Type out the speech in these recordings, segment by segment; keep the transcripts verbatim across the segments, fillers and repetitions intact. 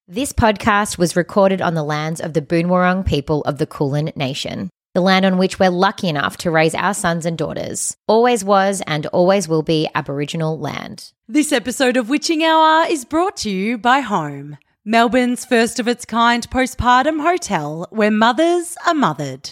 This podcast was recorded on the lands of the Boonwurrung people of the Kulin Nation, the land on which we're lucky enough to raise our sons and daughters. Always was and always will be Aboriginal land. This episode of Witching Hour is brought to you by Home, Melbourne's first of its kind postpartum hotel where mothers are mothered.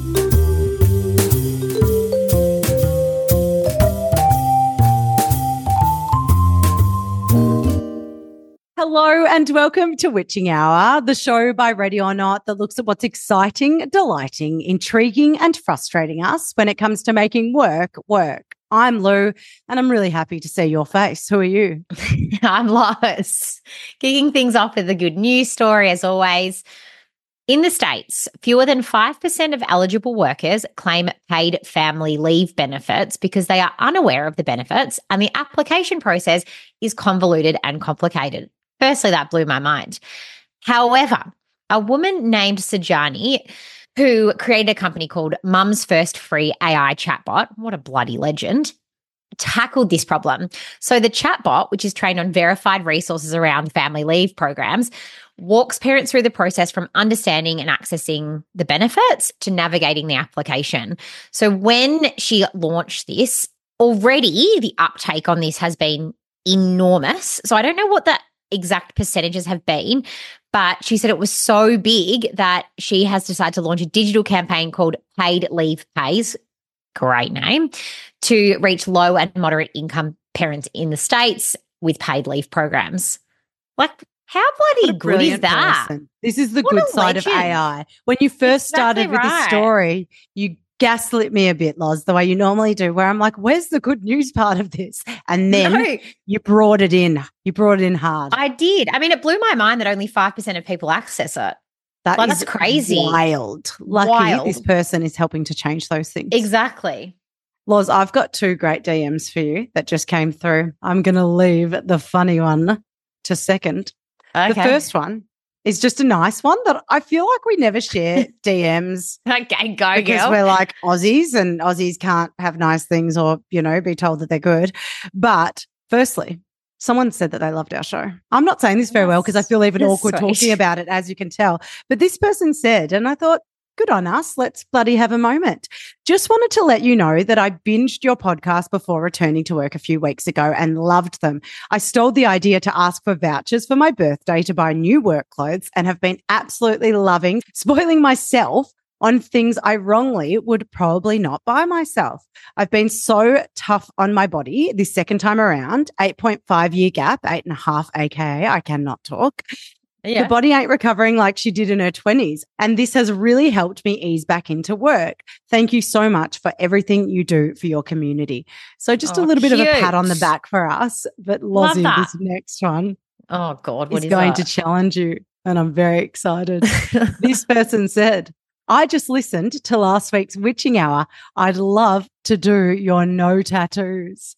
Hello and welcome to Witching Hour, the show by Ready or Not that looks at what's exciting, delighting, intriguing and frustrating us when it comes to making work work. I'm Lou and I'm really happy to see your face. Who are you? I'm Lois. Kicking things off with a good news story as always. In the States, fewer than five percent of eligible workers claim paid family leave benefits because they are unaware of the benefits and the application process is convoluted and complicated. Firstly, that blew my mind. However, a woman named Sajani, who created a company called Mum's First Free A I Chatbot, what a bloody legend, tackled this problem. So the chatbot, which is trained on verified resources around family leave programs, walks parents through the process from understanding and accessing the benefits to navigating the application. So when she launched this, already the uptake on this has been enormous. So I don't know what that exact percentages have been, but she said it was so big that she has decided to launch a digital campaign called Paid Leave Pays, great name, to reach low and moderate income parents in the States with paid leave programs. Like, how bloody good is that? Person. This is the What good a side legend. of A I. When you first Exactly started with right. the story, you gaslit me a bit, Loz, the way you normally do, where I'm like, where's the good news part of this? And then No. you brought it in. You brought it in hard. I did. I mean, it blew my mind that only five percent of people access it. That Like, is that's crazy. wild. Lucky Wild. this person is helping to change those things. Exactly. Loz, I've got two great D Ms for you that just came through. I'm going to leave the funny one to second. Okay. The first one is just a nice one that I feel like we never share D Ms Okay, go because girl. we're like Aussies and Aussies can't have nice things or, you know, be told that they're good. But firstly, someone said that they loved our show. I'm not saying this very well because I feel even That's awkward sweet. talking about it, as you can tell. But this person said, and I thought, good on us. Let's bloody have a moment. Just wanted to let you know that I binged your podcast before returning to work a few weeks ago and loved them. I stole the idea to ask for vouchers for my birthday to buy new work clothes and have been absolutely loving spoiling myself on things I wrongly would probably not buy myself. I've been so tough on my body this second time around, eight point five year gap, eight and a half, A K A I cannot talk. Yeah. The body ain't recovering like she did in her twenties. And this has really helped me ease back into work. Thank you so much for everything you do for your community. So just Oh, a little bit of a cute. pat on the back for us. But Love Lozzie, that. this next one Oh, God, what is is going that? to challenge you. And I'm very excited. This person said, I just listened to last week's Witching Hour. I'd love to do your no tattoos.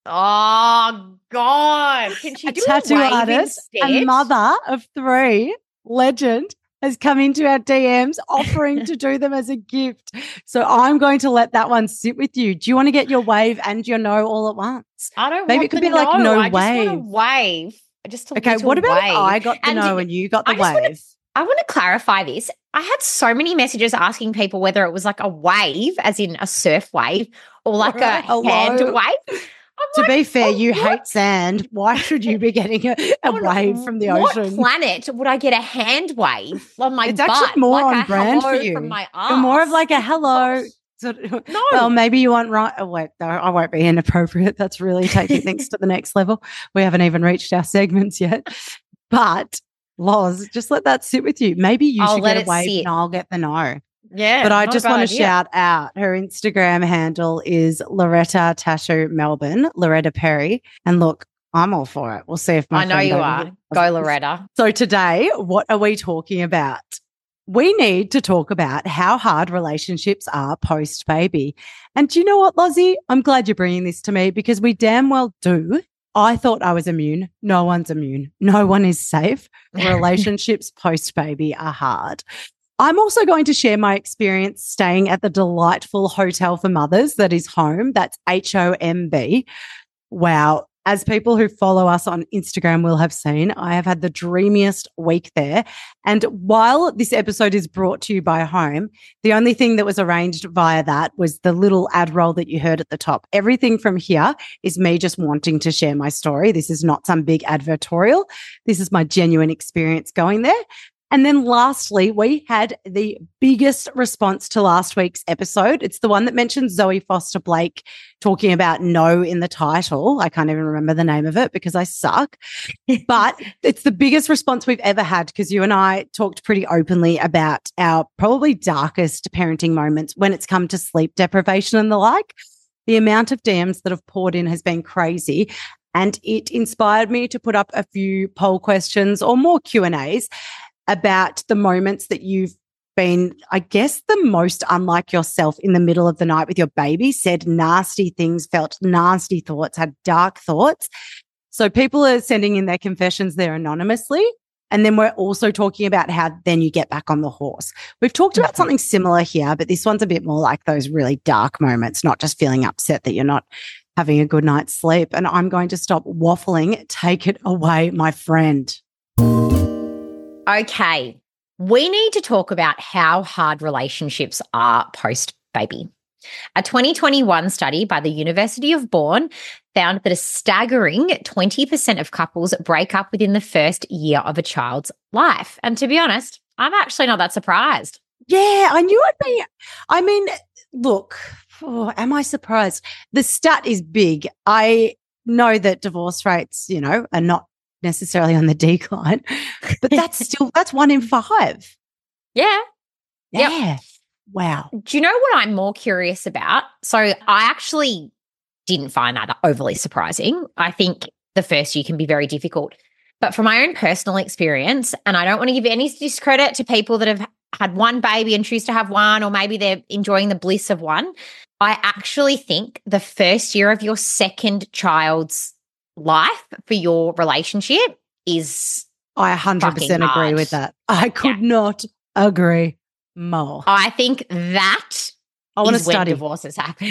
Oh, God. Can she A do tattoo a wave artist, a instead? mother of three, legend, has come into our D Ms offering to do them as a gift. So I'm going to let that one sit with you. Do you want to get your wave and your no all at once? I don't Maybe want it could the be like no. no I just want a wave. wave. Just a Okay, little what about wave. if I got the And no did- and you got the I just wanna- wave? I want to clarify this. I had so many messages asking people whether it was like a wave, as in a surf wave, or like Or a a hello. hand wave. I'm To like, be fair, oh, you what? hate sand. Why should you be getting a, a On wave from the what ocean? planet would I get a hand wave on my It's butt? actually more like on a brand for hello you. From my You're more of arse? like a hello. Sort of, No. Well, maybe you want right. Oh, wait, no, I won't be inappropriate. That's really taking things to the next level. We haven't even reached our segments yet. But Loz, just let that sit with you. Maybe you I'll should let get a it wave sit. and I'll get the no. Yeah, But I not a just bad want to idea. shout out her Instagram handle is Loretta Tattoo Melbourne, Loretta Perry. And look, I'm all for it. We'll see if my I know friend you over are. here Go, does this. Loretta. So today, what are we talking about? We need to talk about how hard relationships are post-baby. And do you know what, Lozzie? I'm glad you're bringing this to me because we damn well do. I thought I was immune. No one's immune. No one is safe. Relationships post-baby are hard. I'm also going to share my experience staying at the delightful Hotel for Mothers that is Home. That's H O M B. Wow. As people who follow us on Instagram will have seen, I have had the dreamiest week there. And while this episode is brought to you by Home, the only thing that was arranged via that was the little ad roll that you heard at the top. Everything from here is me just wanting to share my story. This is not some big advertorial. This is my genuine experience going there. And then lastly, we had the biggest response to last week's episode. It's the one that mentions Zoe Foster Blake talking about no in the title. I can't even remember the name of it because I suck. But it's the biggest response we've ever had because you and I talked pretty openly about our probably darkest parenting moments when it's come to sleep deprivation and the like. The amount of D Ms that have poured in has been crazy. And it inspired me to put up a few poll questions or more Q and A's about the moments that you've been, I guess, the most unlike yourself in the middle of the night with your baby, said nasty things, felt nasty thoughts, had dark thoughts. So people are sending in their confessions there anonymously. And then we're also talking about how then you get back on the horse. We've talked about something similar here, but this one's a bit more like those really dark moments, not just feeling upset that you're not having a good night's sleep. And I'm going to stop waffling. Take it away, my friend. Okay, we need to talk about how hard relationships are post-baby. A twenty twenty-one study by the University of Bourne found that a staggering twenty percent of couples break up within the first year of a child's life. And to be honest, I'm actually not that surprised. Yeah, I knew it'd be. I mean, look, oh, am I surprised? The stat is big. I know that divorce rates, you know, are not necessarily on the decline, but that's still, that's one in five. Yeah. Yeah. Yep. Wow. Do you know what I'm more curious about? So I actually didn't find that overly surprising. I think the first year can be very difficult. But from my own personal experience, and I don't want to give any discredit to people that have had one baby and choose to have one, or maybe they're enjoying the bliss of one, I actually think the first year of your second child's life for your relationship is I one hundred percent agree hard. with that. I could yeah. not agree more. I think that I want is to study. when divorces happen.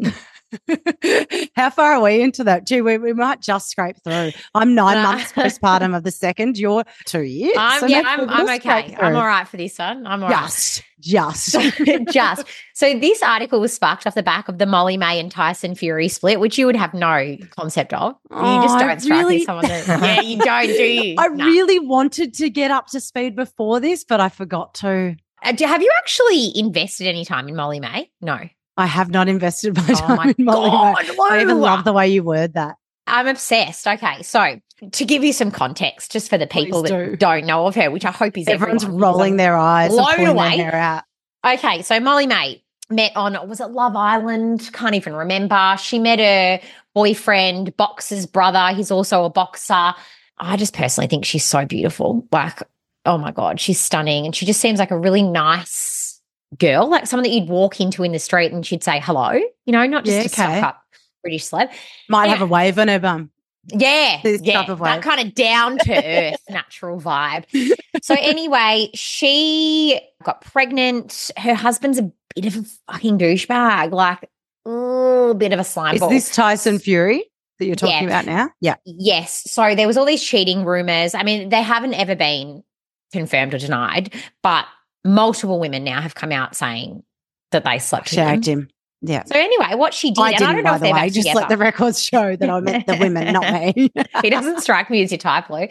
How far are we into that? Gee, we, we might just scrape through. I'm nine uh, months postpartum of the second. You're two years. Um, so yeah, I'm, I'm okay. I'm all right for this one. I'm all just, right. Just. just. So this article was sparked off the back of the Molly-Mae and Tyson Fury split, which you would have no concept of. Oh, you just don't strike really? me as someone that, yeah, you don't, do you? I no. really wanted to get up to speed before this, but I forgot to. Uh, do, have you actually invested any time in Molly-Mae? No. I have not invested my Oh time my in Molly-Mae. God, I even love the way you word that. I'm obsessed. Okay, so to give you some context, just for the people Please that do. don't know of her, which I hope is Everyone's everyone, rolling their eyes and blown pulling away. their hair out. Okay, so Molly-Mae met on, was it Love Island? Can't even remember. She met her boyfriend, Boxer's brother. He's also a boxer. I just personally think she's so beautiful. Like, oh my God, she's stunning. And she just seems like a really nice girl, like someone that you'd walk into in the street and she'd say hello, you know, not just Yeah, a okay. stuck up British celeb. Might Anyway. have a wave on her bum. Yeah, This yeah, type of that wave. kind of down to earth natural vibe. So anyway, she got pregnant. Her husband's a bit of a fucking douchebag, like a bit of a slime Is ball. this Tyson Fury that you're talking Yeah. about now? Yeah. Yes. So there was all these cheating rumors. I mean, they haven't ever been confirmed or denied, but multiple women now have come out saying that they slept with him. Shagged him. Yeah. So anyway, what she did, I and didn't, I don't know by if the they're way. back Just together. let the records show that I meant the women, not me. He doesn't strike me as your type, Lou.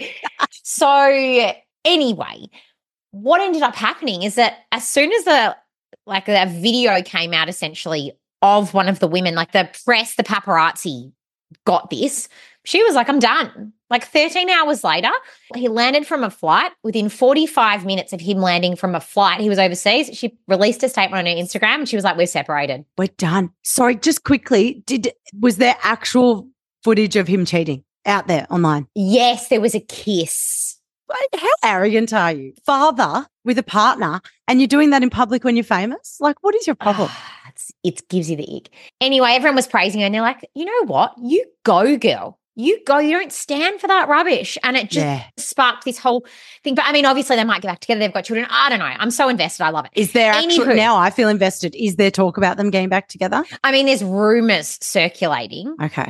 So anyway, what ended up happening is that as soon as the like a video came out essentially of one of the women, like the press, the paparazzi got this, she was like, I'm done. Like thirteen hours later, he landed from a flight. Within forty-five minutes of him landing from a flight, he was overseas. She released a statement on her Instagram and she was like, we're separated. We're done. Sorry, just quickly, did was there actual footage of him cheating out there online? Yes, there was a kiss. How arrogant are you? Father with a partner and you're doing that in public when you're famous? Like, what is your problem? It's, it gives you the ick. Anyway, everyone was praising her and they're like, you know what? You go, girl. You go. You don't stand for that rubbish. And it just Yeah. sparked this whole thing. But I mean, obviously they might get back together. They've got children. I don't know. I'm so invested. I love it. Is there actually, Anywho. now I feel invested. Is there talk about them getting back together? I mean, there's rumors circulating. Okay.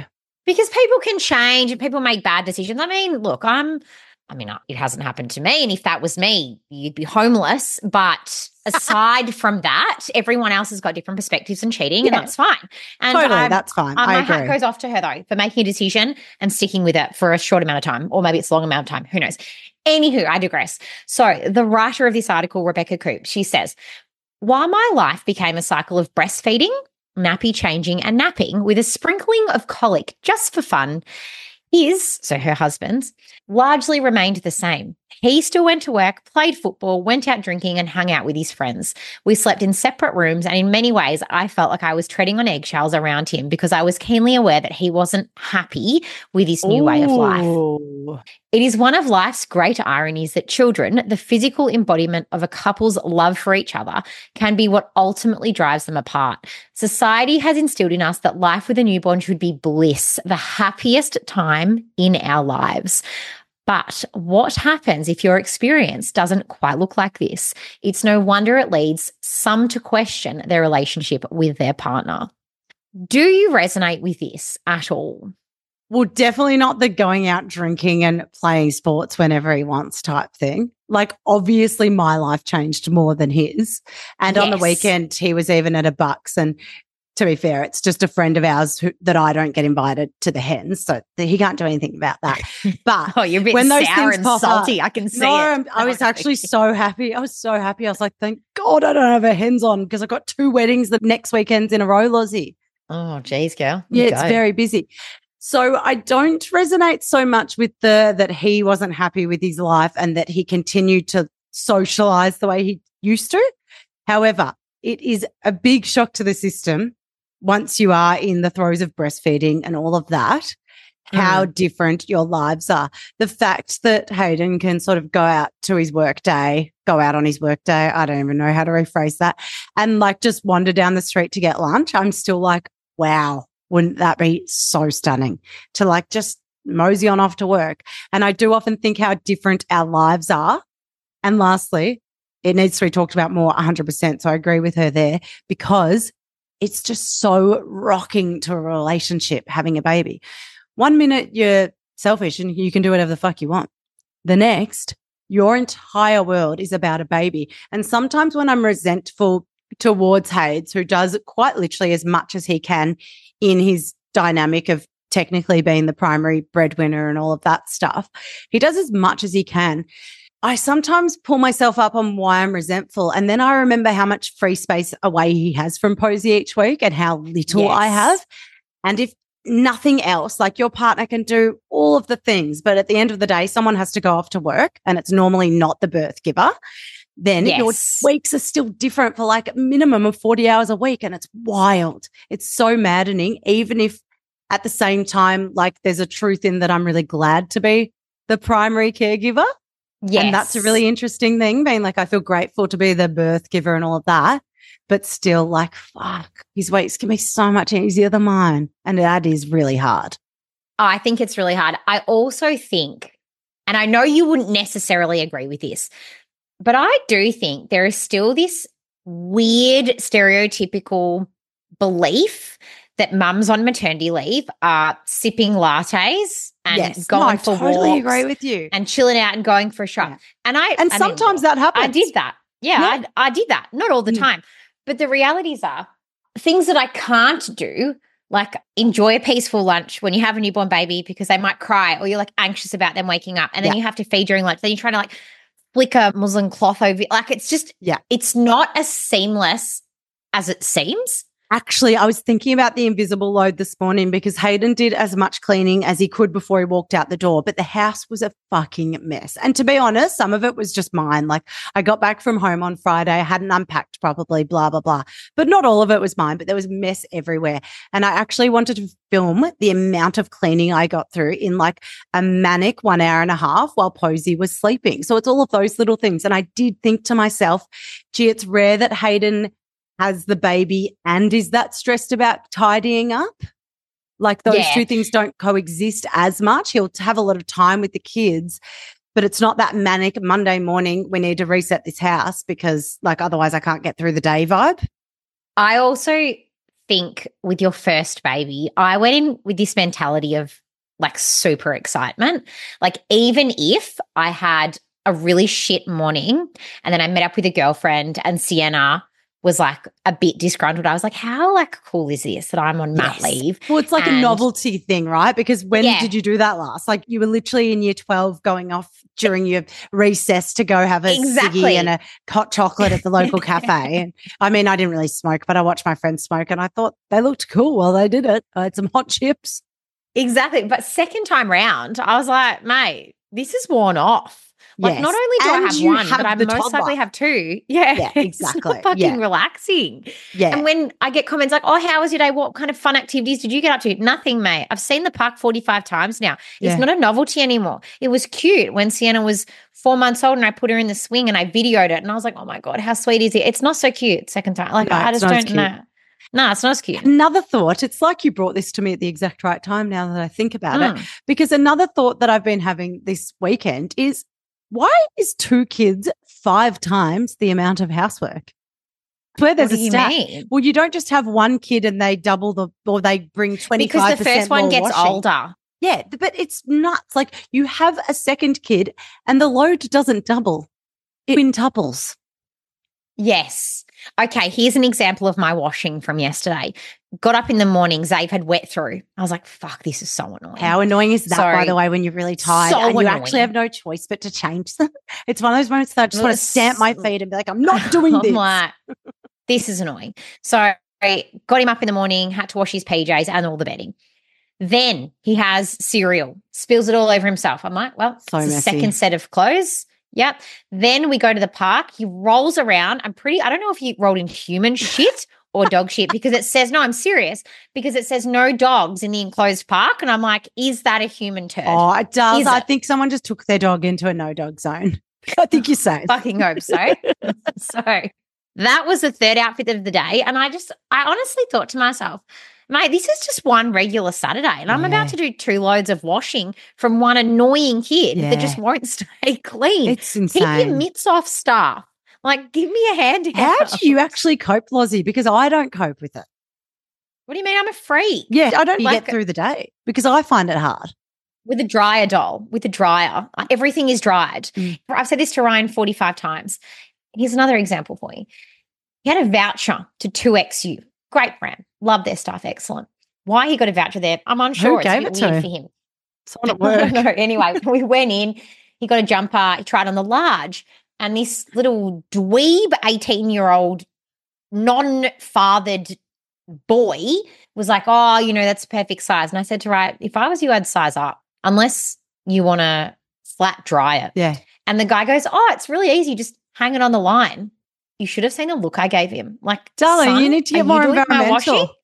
Because people can change and people make bad decisions. I mean, look, I'm, I mean, it hasn't happened to me. And if that was me, you'd be homeless. But aside from that, everyone else has got different perspectives on cheating, and Yeah. that's fine. And Totally, I'm- that's fine. uh, I my agree. hat goes off to her, though, for making a decision and sticking with it for a short amount of time, or maybe it's a long amount of time. Who knows? Anywho, I digress. So the writer of this article, Rebecca Coop, she says, while my life became a cycle of breastfeeding, nappy changing and napping with a sprinkling of colic just for fun, his, so her husband's, largely remained the same. He still went to work, played football, went out drinking and hung out with his friends. We slept in separate rooms, and in many ways I felt like I was treading on eggshells around him because I was keenly aware that he wasn't happy with his new way of life. Ooh. It is one of life's great ironies that children, the physical embodiment of a couple's love for each other, can be what ultimately drives them apart. Society has instilled in us that life with a newborn should be bliss, the happiest time in our lives. But what happens if your experience doesn't quite look like this? It's no wonder it leads some to question their relationship with their partner. Do you resonate with this at all? Well, definitely not the going out drinking and playing sports whenever he wants type thing. Like, obviously my life changed more than his. And on the Yes. weekend, he was even at a Bucks. And to be fair, it's just a friend of ours who, that I don't get invited to the hens. So he can't do anything about that. But Oh, you're a bit when those sour things and pop salty. up- I can see no, it. I'm- I was No, actually okay. so happy. I was so happy. I was like, thank God I don't have a hens on because I've got two weddings the next weekends in a row, Lozzie. Oh, geez, girl. You Yeah, it's go. very busy. So I don't resonate so much with the that he wasn't happy with his life and that he continued to socialize the way he used to. However, it is a big shock to the system once you are in the throes of breastfeeding and all of that, how different your lives are. The fact that Hayden can sort of go out to his work day, go out on his work day, I don't even know how to rephrase that, and like just wander down the street to get lunch. I'm still like, wow. Wouldn't that be so stunning to like just mosey on off to work? And I do often think how different our lives are. And lastly, it needs to be talked about more one hundred percent. So I agree with her there because it's just so rocking to a relationship having a baby. One minute you're selfish and you can do whatever the fuck you want. The next, your entire world is about a baby. And sometimes when I'm resentful towards Hades, who does quite literally as much as he can in his dynamic of technically being the primary breadwinner and all of that stuff. He does as much as he can. I sometimes pull myself up on why I'm resentful. And then I remember how much free space away he has from Posey each week and how little I Yes. have. And if nothing else, like your partner can do all of the things, but at the end of the day, someone has to go off to work and it's normally not the birth giver. Then Yes. your weeks are still different for like a minimum of forty hours a week. And it's wild. It's so maddening, even if at the same time, like there's a truth in that I'm really glad to be the primary caregiver. Yes. And that's a really interesting thing, being like, I feel grateful to be the birth giver and all of that. But still like, fuck, his weeks can be so much easier than mine. And that is really hard. Oh, I think it's really hard. I also think, and I know you wouldn't necessarily agree with this, but I do think there is still this weird stereotypical belief that mums on maternity leave are sipping lattes and yes. going no, I for totally walks agree with you. and chilling out and going for a shot. Yeah. And I And I mean, sometimes that happens. I did that. Yeah, Yeah. I, I did that. Not all the Mm. time. But the realities are things that I can't do, like enjoy a peaceful lunch when you have a newborn baby because they might cry or you're like anxious about them waking up and then Yeah. you have to feed during lunch. Then you're trying to like flick a muslin cloth over. Like it's just, Yeah. it's not as seamless as it seems. Actually, I was thinking about the invisible load this morning because Hayden did as much cleaning as he could before he walked out the door, but the house was a fucking mess. And to be honest, some of it was just mine. Like I got back from home on Friday, I hadn't unpacked properly, blah, blah, blah. But not all of it was mine, but there was mess everywhere. And I actually wanted to film the amount of cleaning I got through in like a manic one hour and a half while Posey was sleeping. So it's all of those little things. And I did think to myself, gee, it's rare that Hayden has the baby and is that stressed about tidying up. Like those Yeah. two things don't coexist as much. He'll have a lot of time with the kids, but it's not that manic Monday morning, we need to reset this house because like otherwise I can't get through the day vibe. I also think with your first baby, I went in with this mentality of like super excitement. Like even if I had a really shit morning and then I met up with a girlfriend and Sienna was like a bit disgruntled, I was like, how like cool is this that I'm on mat Yes. leave? Well, it's like And- a novelty thing, right? Because when Yeah. did you do that last? Like you were literally in year twelve going off during your recess to go have a Exactly. ciggy and a hot chocolate at the local cafe. And I mean, I didn't really smoke, but I watched my friends smoke and I thought they looked cool while they did it. I had some hot chips. Exactly. But second time round, I was like, mate, this is worn off. Like Yes. not only do And I have you one, have but I the most toddler. likely have two. Yeah, Yeah, It's exactly. not fucking Yeah. relaxing. Yeah. And when I get comments like, oh, how was your day? What kind of fun activities did you get up to? Nothing, mate. I've seen the park forty-five times now. It's Yeah. not a novelty anymore. It was cute when Sienna was four months old and I put her in the swing and I videoed it and I was like, oh my God, how sweet is it? It's not so cute second time. Like No, I it's just not as don't cute. know. No, it's not as cute. Another thought, it's like you brought this to me at the exact right time now that I think about it, Mm. because another thought that I've been having this weekend is why is two kids five times the amount of housework? Where there's What do a you stat. mean? Well, you don't just have one kid and they double the, or they bring twenty-five percent Because the first one more gets washing. older. Yeah, th- but it's nuts. Like you have a second kid and the load doesn't double. It quintuples. Yes. Okay, here's an example of my washing from yesterday. Got up in the morning, Zave had wet through. I was like, fuck, this is so annoying. How annoying is that, by Sorry. the way, when you're really tired So and you annoying. actually have no choice but to change them? It's one of those moments that I just want to It's- stamp my feet and be like, I'm not doing I'm this. like, this is annoying. So I got him up in the morning, had to wash his P Js and all the bedding. Then he has cereal, spills it all over himself. I'm like, well, So it's a messy. second set of clothes. Yep. Then we go to the park. He rolls around. I'm pretty, I don't know if he rolled in human shit or dog shit because it says, no, I'm serious, because it says no dogs in the enclosed park. And I'm like, is that a human turd? Oh, it does. Is I it? think someone just took their dog into a no dog zone. I think you're safe. Fucking hope so. So that was the third outfit of the day. And I just, I honestly thought to myself, mate, this is just one regular Saturday. And I'm Yeah. about to do two loads of washing from one annoying kid Yeah. that just won't stay clean. It's Keep your insane. mitts off, staff. Like, give me a hand. How out. do you actually cope, Lozzie? Because I don't cope with it. What do you mean? I'm a freak. Yeah, I don't Like- get through the day because I find it hard. With a dryer doll, with a dryer, uh, everything is dried. Mm. I've said this to Ryan forty-five times. Here's another example for you. He had a voucher to two X U. Great brand. Love their stuff. Excellent. Why he got a voucher there, I'm unsure. It's a gave bit it to weird him? for him. Someone at I work. don't know. Anyway, we went in. He got a jumper. He tried on the large. And this little dweeb eighteen-year-old non-fathered boy was like, oh, you know, that's a perfect size. And I said to Ryan, if I was you, I'd size up unless you want to flat dry it. Yeah. And the guy goes, oh, it's really easy. Just hang it on the line. You should have seen the look I gave him. Like, Darling, son, you need to are get more doing my environmental. washing?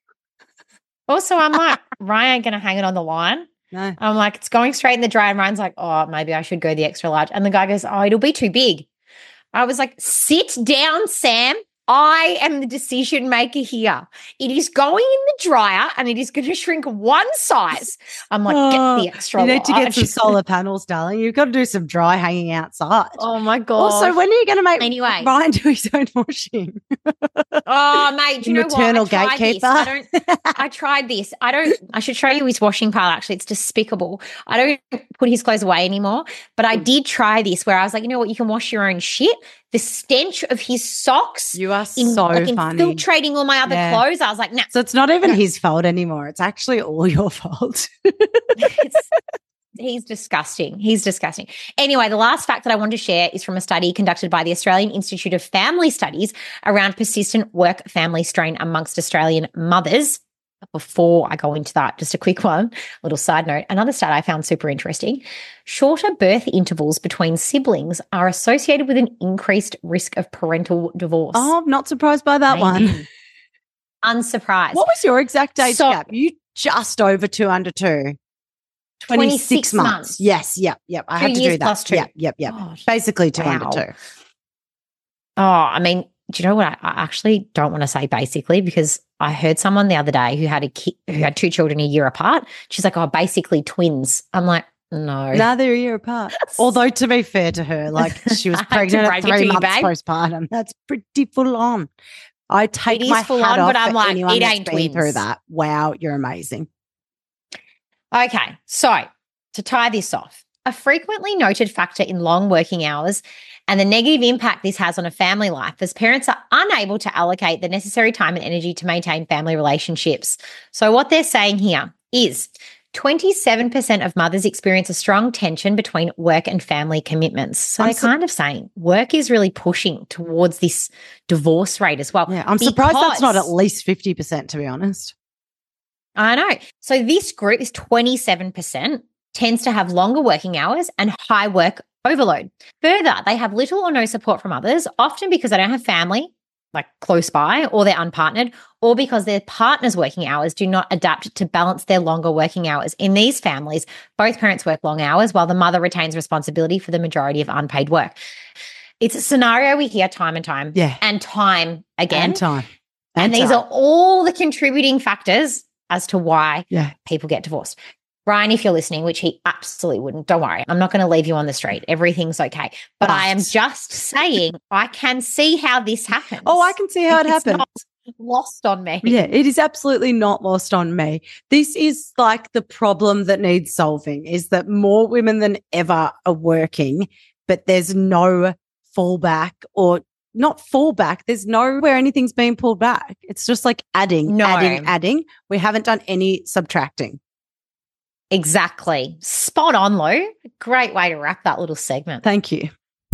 Also, I'm like, Ryan, going to hang it on the line? No. I'm like, it's going straight in the dryer. And Ryan's like, oh, maybe I should go the extra large. And the guy goes, oh, it'll be too big. I was like, sit down, Sam. I am the decision maker here. It is going in the dryer and it is going to shrink one size. I'm like, Oh, get the extra You need to get large. some solar panels, darling. You've got to do some dry hanging outside. Oh my God. Also, when are you going to make Anyway. Ryan do his own washing? Oh, mate, do you know what? Maternal I tried this. gatekeeper. I don't. I tried this. I don't. I should show you his washing pile. Actually, it's despicable. I don't put his clothes away anymore. But I did try this, where I was like, you know what? You can wash your own shit. The stench of his socks, You are in, so like, funny. infiltrating all my other Yeah. clothes. I was like, nah. So it's not even No. his fault anymore. It's actually all your fault. It's- he's disgusting. He's disgusting. Anyway, the last fact that I want to share is from a study conducted by the Australian Institute of Family Studies around persistent work-family strain amongst Australian mothers. Before I go into that, just a quick one, little side note. Another stat I found super interesting. Shorter birth intervals between siblings are associated with an increased risk of parental divorce. Oh, I'm not surprised by that one. Maybe. Unsurprised. What was your exact age So- gap? You just over two under two. twenty-six months. months. Yes, yep, yep. I Two had to years do that. plus two. Yep, yep, yep. God. Basically two Wow. under two. Oh, I mean, do you know what? I, I actually don't want to say basically, because I heard someone the other day who had a kid, who had two children a year apart. She's like, oh, basically twins. I'm like, no. No, they're a year apart. Although, to be fair to her, like she was I had to pregnant break at it to three you, months babe. postpartum. That's pretty full on. I take It is my full hat on, off but I'm for like, anyone it that's ain't been through twins. that. Wow, you're amazing. Okay, so to tie this off, a frequently noted factor in long working hours and the negative impact this has on a family life as parents are unable to allocate the necessary time and energy to maintain family relationships. So what they're saying here is twenty-seven percent of mothers experience a strong tension between work and family commitments. So I'm they're su- kind of saying work is really pushing towards this divorce rate as well. Yeah, I'm surprised that's not at because- least fifty percent, to be honest. I know. So this group is twenty-seven percent tends to have longer working hours and high work overload. Further, they have little or no support from others, often because they don't have family, like close by, or they're unpartnered, or because their partner's working hours do not adapt to balance their longer working hours. In these families, both parents work long hours while the mother retains responsibility for the majority of unpaid work. It's a scenario we hear time and time Yeah. and time again. And time. And, And these time. are all the contributing factors as to why Yeah. people get divorced. Brian, if you're listening, which he absolutely wouldn't, don't worry. I'm not going to leave you on the street. Everything's okay. But, But- I am just saying I can see how this happens. Oh, I can see how it It's happened. not lost on me. Yeah, it is absolutely not lost on me. This is like the problem that needs solving, is that more women than ever are working, but there's no fallback or not fallback. There's nowhere anything's being pulled back. It's just like adding, No. adding, adding. We haven't done any subtracting. Exactly. Spot on, Lou. Great way to wrap that little segment. Thank you.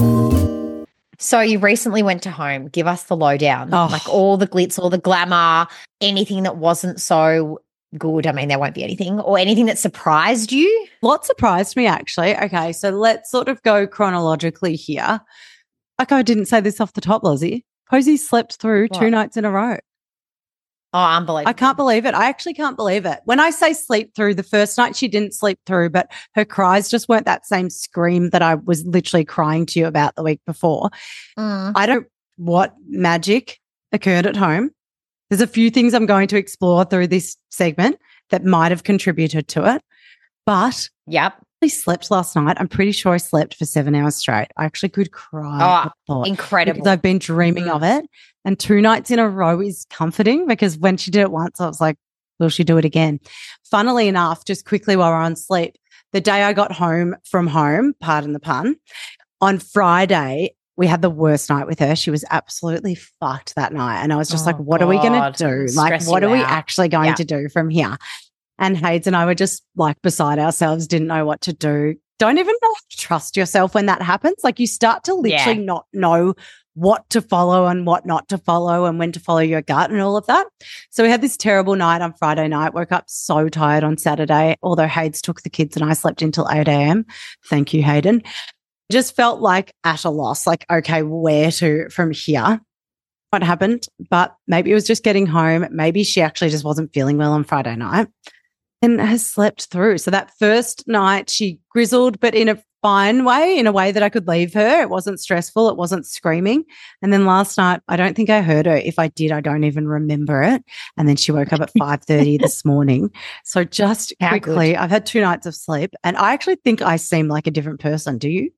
So you recently went to home. Give us the lowdown. Oh. Like all the glitz, all the glamour, anything that wasn't so good. I mean, there won't be anything, or anything that surprised you. What surprised me, actually. Okay, so let's sort of go chronologically here. Like I didn't say this off the top, Lizzie. Posey slept through two What? nights in a row. Oh, unbelievable. I can't believe it. I actually can't believe it. When I say sleep through, the first night she didn't sleep through, but her cries just weren't that same scream that I was literally crying to you about the week before. Mm. I don't know what magic occurred at home. There's a few things I'm going to explore through this segment that might have contributed to it, but Yep. I slept last night. I'm pretty sure I slept for seven hours straight. I actually could cry. I thought, Incredible. because I've been dreaming Mm. of it. And two nights in a row is comforting, because when she did it once, I was like, will she do it again? Funnily enough, just quickly while we're on sleep, the day I got home from home, pardon the pun, on Friday, we had the worst night with her. She was absolutely fucked that night. And I was just Oh, like, what are we going God. to do? Stress Like, what you are we out. actually going Yeah. to do from here? And Hayes and I were just like beside ourselves, didn't know what to do. Don't even know how to trust yourself when that happens. Like you start to literally Yeah. not know what to follow and what not to follow and when to follow your gut and all of that. So we had this terrible night on Friday night, woke up so tired on Saturday, although Hayes took the kids and I slept until eight a.m. Thank you, Hayden. Just felt like at a loss, like, okay, where to from here? What happened? But maybe it was just getting home. Maybe she actually just wasn't feeling well on Friday night and has slept through. So that first night she grizzled, but in a fine way, in a way that I could leave her. It wasn't stressful. It wasn't screaming. And then last night, I don't think I heard her. If I did, I don't even remember it. And then she woke up at five thirty this morning. So just How quickly, good. I've had two nights of sleep and I actually think I seem like a different person. Do you?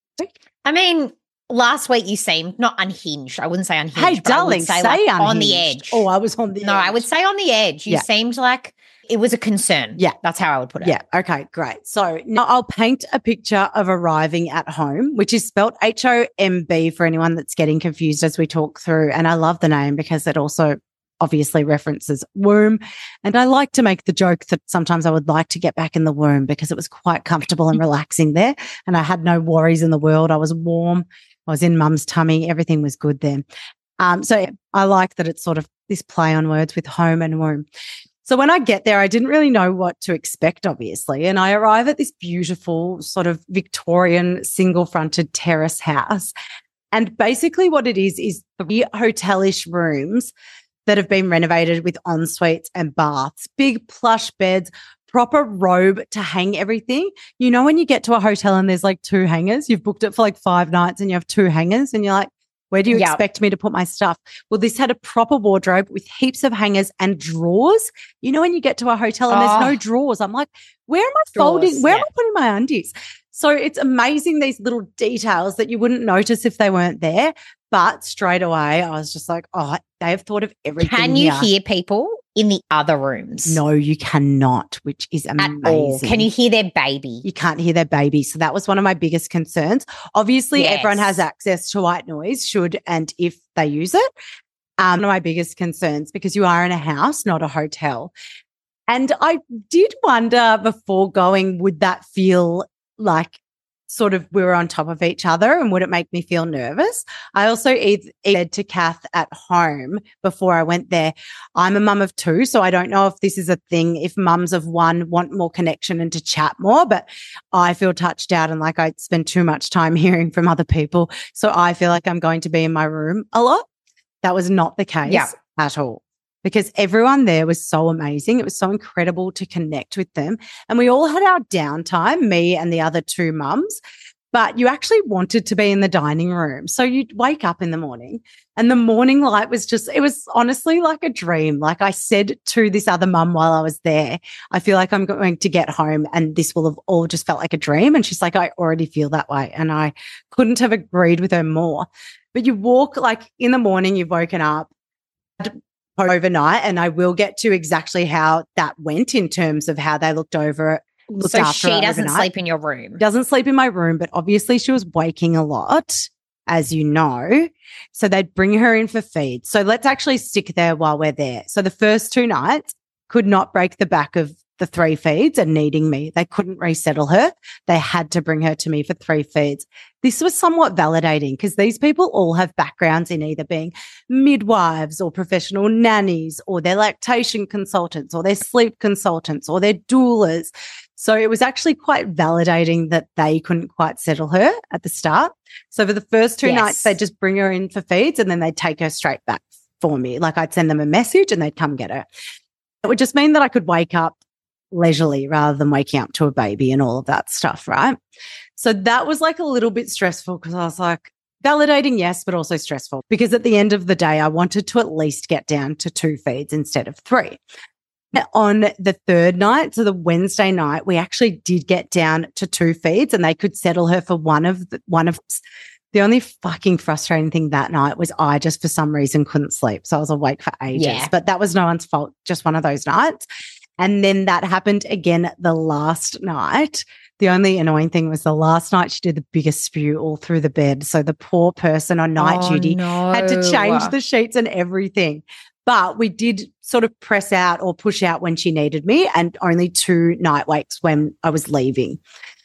I mean, last week you seemed not unhinged. I wouldn't say unhinged. Hey, but I would darling, say, say, like, on the unhinged. edge. Oh, I was on the no, edge. I would say on the edge. You Yeah. seemed like it was a concern. Yeah. That's how I would put it. Yeah. Okay, great. So now I'll paint a picture of arriving at home, which is spelt H O M B for anyone that's getting confused as we talk through. And I love the name because it also obviously references womb. And I like to make the joke that sometimes I would like to get back in the womb because it was quite comfortable and relaxing there. And I had no worries in the world. I was warm. I was in mum's tummy. Everything was good then. Um, so yeah, I like that it's sort of this play on words with home and womb. So when I get there, I didn't really know what to expect, obviously. And I arrive at this beautiful sort of Victorian single fronted terrace house. And basically what it is, is three hotelish rooms that have been renovated with en suites and baths, big plush beds, proper robe to hang everything. You know, when you get to a hotel and there's like two hangers, you've booked it for like five nights and you have two hangers and you're like, where do you Yep. expect me to put my stuff? Well, this had a proper wardrobe with heaps of hangers and drawers. You know, when you get to a hotel and there's Oh. no drawers, I'm like, where am I Drawers, folding? Where am yeah. I putting my undies? So it's amazing, these little details that you wouldn't notice if they weren't there. But straight away, I was just like, oh, they have thought of everything. Can you here. hear people in the other rooms? No, you cannot, which is amazing. At all. Can you hear their baby? You can't hear their baby. So that was one of my biggest concerns. Obviously, Yes. everyone has access to white noise, should and if they use it. Um, one of my biggest concerns, because you are in a house, not a hotel. And I did wonder before going, would that feel like sort of we were on top of each other and would it make me feel nervous? I also e- said to Kath at home before I went there, I'm a mum of two, so I don't know if this is a thing, if mums of one want more connection and to chat more, but I feel touched out and like I spend too much time hearing from other people. So I feel like I'm going to be in my room a lot. That was not the case Yeah. at all. Because everyone there was so amazing. It was so incredible to connect with them. And we all had our downtime, me and the other two mums, but you actually wanted to be in the dining room. So you'd wake up in the morning and the morning light was just, it was honestly like a dream. Like I said to this other mum while I was there, I feel like I'm going to get home and this will have all just felt like a dream. And she's like, I already feel that way. And I couldn't have agreed with her more. But you walk like in the morning, you've woken up overnight, and I will get to exactly how that went in terms of how they looked over it. Looked So after she her doesn't overnight. sleep in your room. Doesn't sleep in my room, but obviously she was waking a lot, as you know. So they'd bring her in for feed. So let's actually stick there while we're there. So the first two nights could not break the back of the three feeds and needing me. They couldn't resettle her. They had to bring her to me for three feeds. This was somewhat validating because these people all have backgrounds in either being midwives or professional nannies or they're lactation consultants or they're sleep consultants or they're doulas. So it was actually quite validating that they couldn't quite settle her at the start. So for the first two Yes. nights, they'd just bring her in for feeds and then they'd take her straight back for me. Like I'd send them a message and they'd come get her. It would just mean that I could wake up leisurely rather than waking up to a baby and all of that stuff, right? So that was like a little bit stressful because I was like, validating, yes, but also stressful because at the end of the day, I wanted to at least get down to two feeds instead of three. On the third night, so the Wednesday night, we actually did get down to two feeds and they could settle her for one of the, one of the only fucking frustrating thing that night was I just for some reason couldn't sleep. So I was awake for ages, Yeah. but that was no one's fault, just one of those nights. And then that happened again the last night. The only annoying thing was the last night she did the biggest spew all through the bed. So the poor person on night Oh, duty no. had to change the sheets and everything. But we did sort of press out or push out when she needed me and only two night wakes when I was leaving.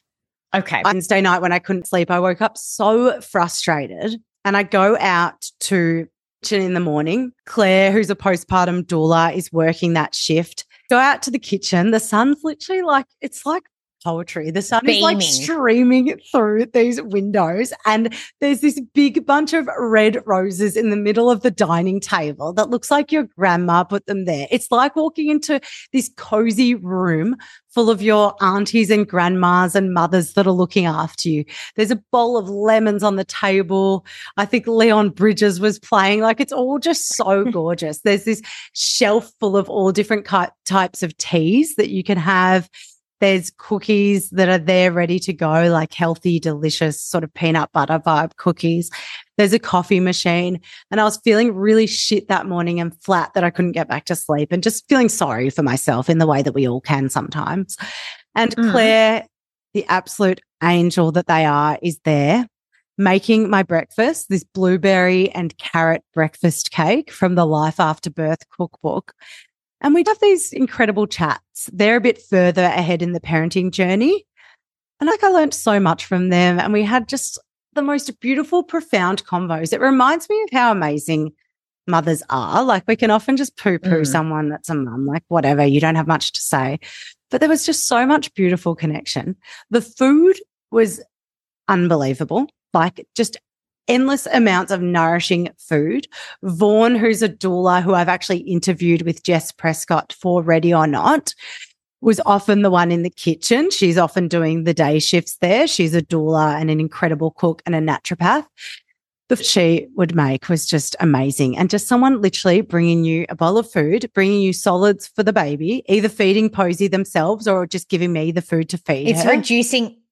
Okay. Wednesday night when I couldn't sleep, I woke up so frustrated and I go out to kitchen in the morning. Claire, who's a postpartum doula, is working that shift. Go out to the kitchen. The sun's literally like, it's like poetry. The sun is like Beaming. streaming through these windows and there's this big bunch of red roses in the middle of the dining table that looks like your grandma put them there. It's like walking into this cozy room full of your aunties and grandmas and mothers that are looking after you. There's a bowl of lemons on the table. I think Leon Bridges was playing. Like it's all just so gorgeous. There's this shelf full of all different ki- types of teas that you can have. There's cookies that are there ready to go, like healthy, delicious sort of peanut butter vibe cookies. There's a coffee machine. And I was feeling really shit that morning and flat that I couldn't get back to sleep and just feeling sorry for myself in the way that we all can sometimes. And Mm. Claire, the absolute angel that they are, is there making my breakfast, this blueberry and carrot breakfast cake from the Life After Birth cookbook. And we have these incredible chats. They're a bit further ahead in the parenting journey. And like I learned so much from them. And we had just the most beautiful, profound convos. It reminds me of how amazing mothers are. Like we can often just poo-poo Mm. someone that's a mum, like whatever, you don't have much to say. But there was just so much beautiful connection. The food was unbelievable. Like just endless amounts of nourishing food. Vaughan, who's a doula who I've actually interviewed with Jess Prescott for Ready or Not, was often the one in the kitchen. She's often doing the day shifts there. She's a doula and an incredible cook and a naturopath. The food she would make was just amazing. And just someone literally bringing you a bowl of food, bringing you solids for the baby, either feeding Posey themselves or just giving me the food to feed It's her. reducing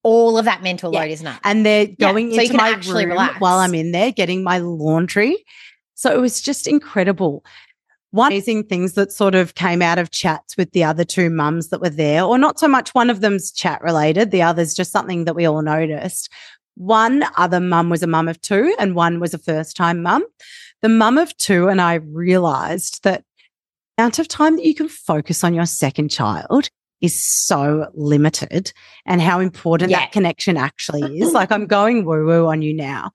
all of that mental Yeah. load is not. And they're going Yeah, so you into can my actually room relax. while I'm in there getting my laundry. So it was just incredible. One amazing things that sort of came out of chats with the other two mums that were there, or not so much one of them's chat related, the other's just something that we all noticed. One other mum was a mum of two and one was a first time mum. The mum of two and I realised that the amount of time that you can focus on your second child is so limited, and how important Yeah. that connection actually is. Like, I'm going woo woo on you now.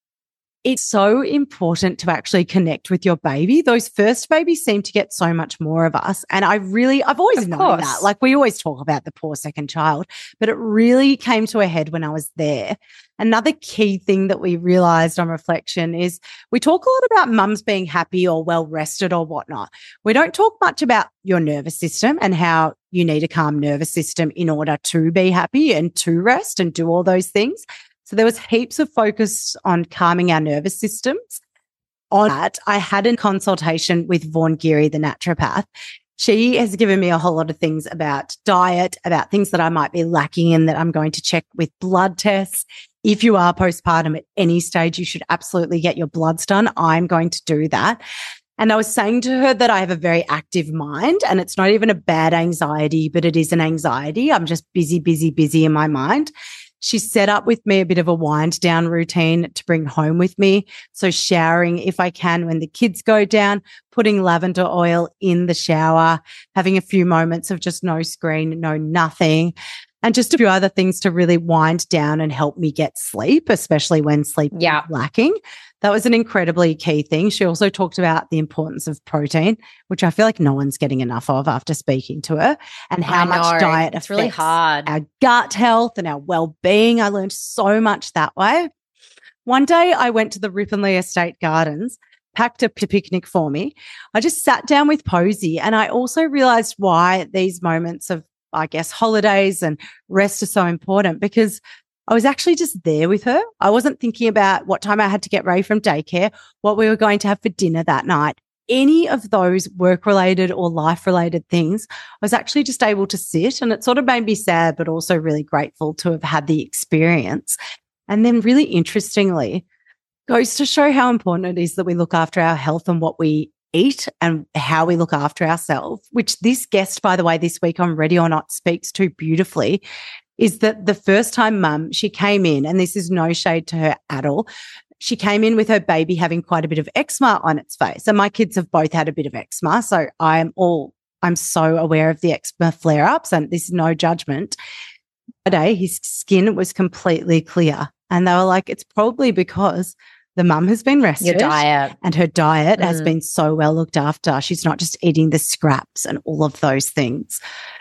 It's so important to actually connect with your baby. Those first babies seem to get so much more of us. And I really, I've always Of known course. that. Like, we always talk about the poor second child, but it really came to a head when I was there. Another key thing that we realized on reflection is we talk a lot about mums being happy or well rested or whatnot. We don't talk much about your nervous system and how you need a calm nervous system in order to be happy and to rest and do all those things. So there was heaps of focus on calming our nervous systems. On that, I had a consultation with Vaughan Geary, the naturopath. She has given me a whole lot of things about diet, about things that I might be lacking in that I'm going to check with blood tests. If you are postpartum at any stage, you should absolutely get your bloods done. I'm going to do that. And I was saying to her that I have a very active mind, and it's not even a bad anxiety, but it is an anxiety. I'm just busy, busy, busy in my mind. She set up with me a bit of a wind down routine to bring home with me. So showering if I can when the kids go down, putting lavender oil in the shower, having a few moments of just no screen, no nothing, and just a few other things to really wind down and help me get sleep, especially when sleep Yeah. is lacking. That was an incredibly key thing. She also talked about the importance of protein, which I feel like no one's getting enough of after speaking to her, and how I much know. diet It's affects really hard. our gut health and our well-being. I learned so much that way. One day I went to the Ripponlea Estate Gardens, packed a p- picnic for me. I just sat down with Posy, and I also realized why these moments of, I guess, holidays and rest are so important, because I was actually just there with her. I wasn't thinking about what time I had to get ready from daycare, what we were going to have for dinner that night, any of those work-related or life-related things. I was actually just able to sit, and it sort of made me sad, but also really grateful to have had the experience. And then really interestingly, goes to show how important it is that we look after our health and what we eat and how we look after ourselves, which this guest, by the way, this week on Ready or Not speaks to beautifully. Is that the first time mum, she came in, and this is no shade to her at all, she came in with her baby having quite a bit of eczema on its face. And my kids have both had a bit of eczema. So I am all, I'm so aware of the eczema flare-ups, and this is no judgment. Today, his skin was completely clear. And they were like, it's probably because the mum has been rested. Your diet. And her diet Mm. has been so well looked after. She's not just eating the scraps and all of those things.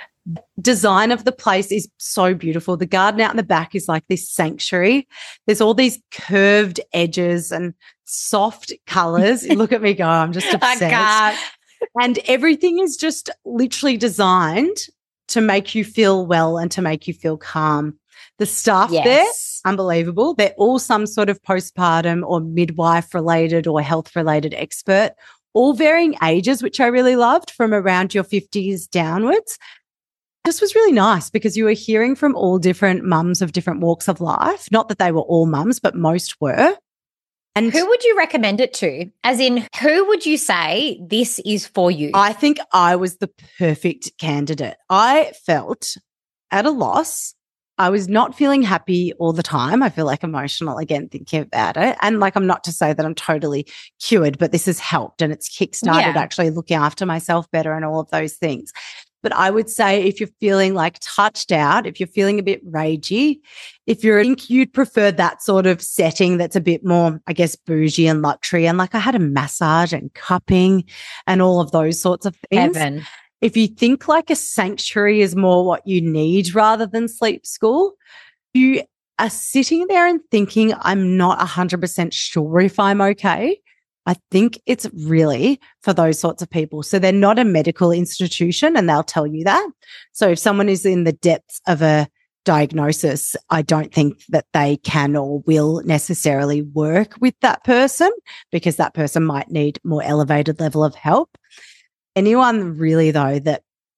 Design of the place is so beautiful. The garden out in the back is like this sanctuary. There's all these curved edges and soft colors. You look at me go, I'm just I obsessed. can't. And everything is just literally designed to make you feel well and to make you feel calm. The staff Yes. there, unbelievable. They're all some sort of postpartum or midwife related or health related expert, all varying ages, which I really loved, from around your fifties downwards. This was really nice because you were hearing from all different mums of different walks of life. Not that they were all mums, but most were. And Who would you recommend it to? As in, who would you say this is for you? I think I was the perfect candidate. I felt at a loss. I was not feeling happy all the time. I feel like emotional again thinking about it. And like, I'm not to say that I'm totally cured, but this has helped and it's kickstarted Yeah. actually looking after myself better and all of those things. But I would say if you're feeling like touched out, if you're feeling a bit ragey, if you're, I think you'd prefer that sort of setting that's a bit more, I guess, bougie and luxury. And like I had a massage and cupping and all of those sorts of things. Heaven. If you think like a sanctuary is more what you need rather than sleep school, you are sitting there and thinking, I'm not one hundred percent sure if I'm okay. I think it's really for those sorts of people. So they're not a medical institution and they'll tell you that. So if someone is in the depths of a diagnosis, I don't think that they can or will necessarily work with that person because that person might need more elevated level of help. Anyone really though that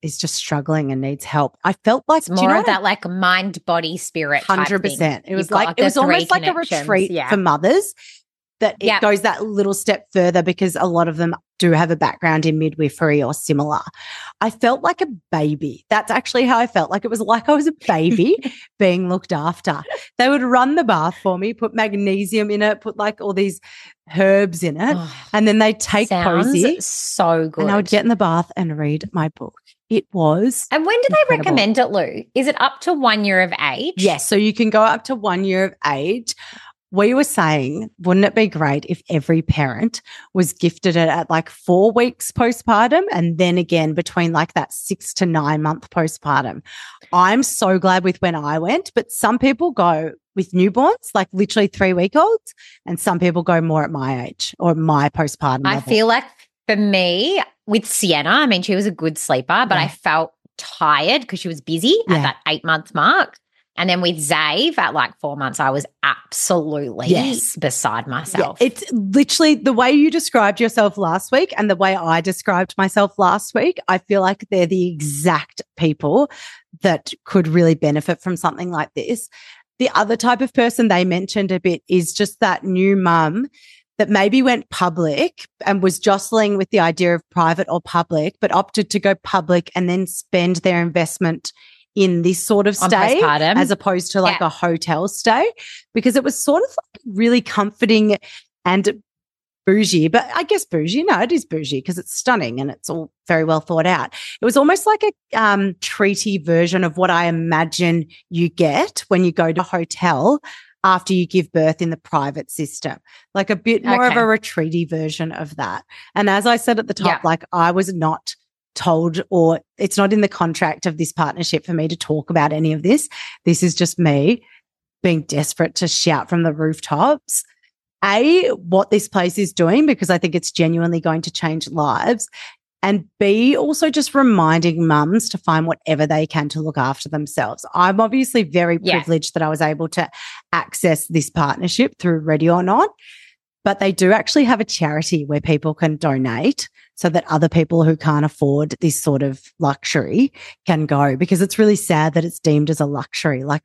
is just struggling and needs help. I felt like It's more do you know of that like mind, body, spirit. one hundred percent. It was like, like it was the almost three like a connections. retreat Yeah. for mothers, that it Yep. goes that little step further because a lot of them do have a background in midwifery or similar. I felt like a baby. That's actually how I felt. Like it was like I was a baby being looked after. They would run the bath for me, put magnesium in it, put like all these herbs in it, Oh, and then they'd take sounds Posy so good. and I would get in the bath and read my book. It was And when do they incredible. recommend it, Lou? Is it up to one year of age? Yes, so you can go up to one year of age. We were saying, wouldn't it be great if every parent was gifted it at like four weeks postpartum and then again between like that six to nine month postpartum? I'm so glad with when I went, but some people go with newborns, like literally three week olds, and some people go more at my age or my postpartum I level. feel like for me with Sienna, I mean, she was a good sleeper, but Yeah. I felt tired because she was busy Yeah. at that eight month mark. And then with Zave at like four months, I was absolutely Yes. beside myself. Yeah, it's literally the way you described yourself last week and the way I described myself last week. I feel like they're the exact people that could really benefit from something like this. The other type of person they mentioned a bit is just that new mum that maybe went public and was jostling with the idea of private or public, but opted to go public and then spend their investment in this sort of On stay postpartum. as opposed to like Yeah. a hotel stay, because it was sort of like really comforting and bougie, but I guess bougie. No, it is bougie because it's stunning and it's all very well thought out. It was almost like a um, treaty version of what I imagine you get when you go to a hotel after you give birth in the private system, like a bit more Okay. of a retreaty version of that. And as I said at the top, Yeah. like I was not told, or it's not in the contract of this partnership for me to talk about any of this. This is just me being desperate to shout from the rooftops, A, what this place is doing, because I think it's genuinely going to change lives. And B, also just reminding mums to find whatever they can to look after themselves. I'm obviously very Yeah. privileged that I was able to access this partnership through Ready or Not, but they do actually have a charity where people can donate so that other people who can't afford this sort of luxury can go, because it's really sad that it's deemed as a luxury. Like,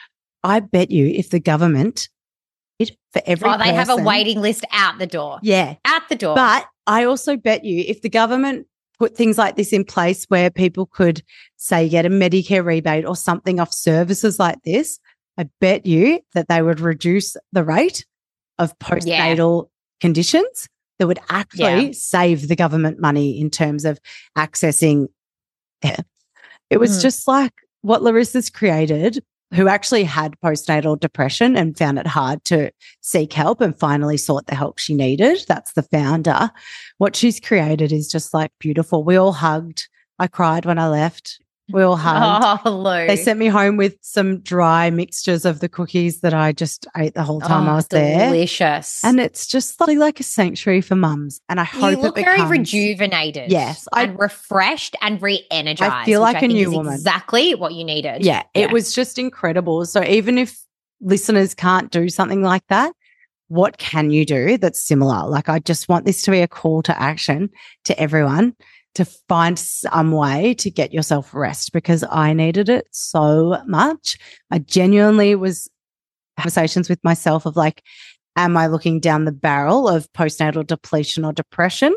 I bet you if the government, it for every Oh, they have a person- waiting list out the door. Yeah. Out the door. But I also bet you if the government put things like this in place where people could, say, get a Medicare rebate or something off services like this, I bet you that they would reduce the rate of postnatal conditions that would actually Yeah. save the government money in terms of accessing. Yeah. It was Mm. just like what Larissa's created, who actually had postnatal depression and found it hard to seek help and finally sought the help she needed. That's the founder. What she's created is just like beautiful. We all hugged. I cried when I left. We all hugged. Oh, Lou. They sent me home with some dry mixtures of the cookies that I just ate the whole time I Oh, was there. delicious. And it's just like, like a sanctuary for mums. And I hope you look it very becomes, rejuvenated. Yes, I- and refreshed and re-energized. I feel which like I a think new is woman. Exactly what you needed. Yeah, it was just incredible. So even if listeners can't do something like that, what can you do that's similar? Like, I just want this to be a call to action to everyone to find some way to get yourself rest, because I needed it so much. I genuinely was conversations with myself of like, am I looking down the barrel of postnatal depletion or depression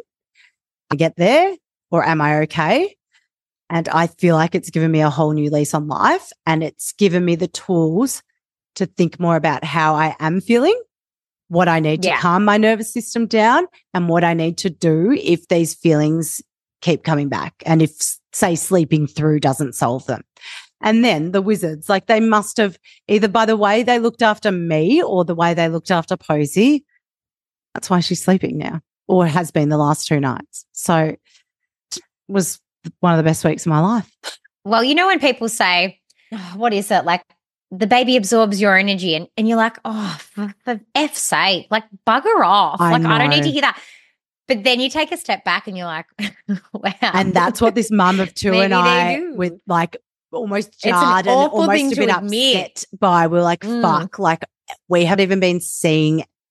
to get there, or am I okay? And I feel like it's given me a whole new lease on life, and it's given me the tools to think more about how I am feeling, what I need to Yeah. calm my nervous system down, and what I need to do if these feelings keep coming back. And if, say, sleeping through doesn't solve them. And then the wizards, like they must have, either by the way they looked after me or the way they looked after Posy, that's why she's sleeping now, or has been the last two nights. So it was one of the best weeks of my life. Well, you know when people say, oh, what is it? Like the baby absorbs your energy and, and you're like, oh, for, for F's sake, like bugger off. I like I don't need know. to hear that. But then you take a step back and you're like, wow. And that's what this mum of two and Maybe they I, do. with like almost an jarred and awful almost thing a to bit admit. upset by, we're like, Mm. fuck, like we haven't even been seeing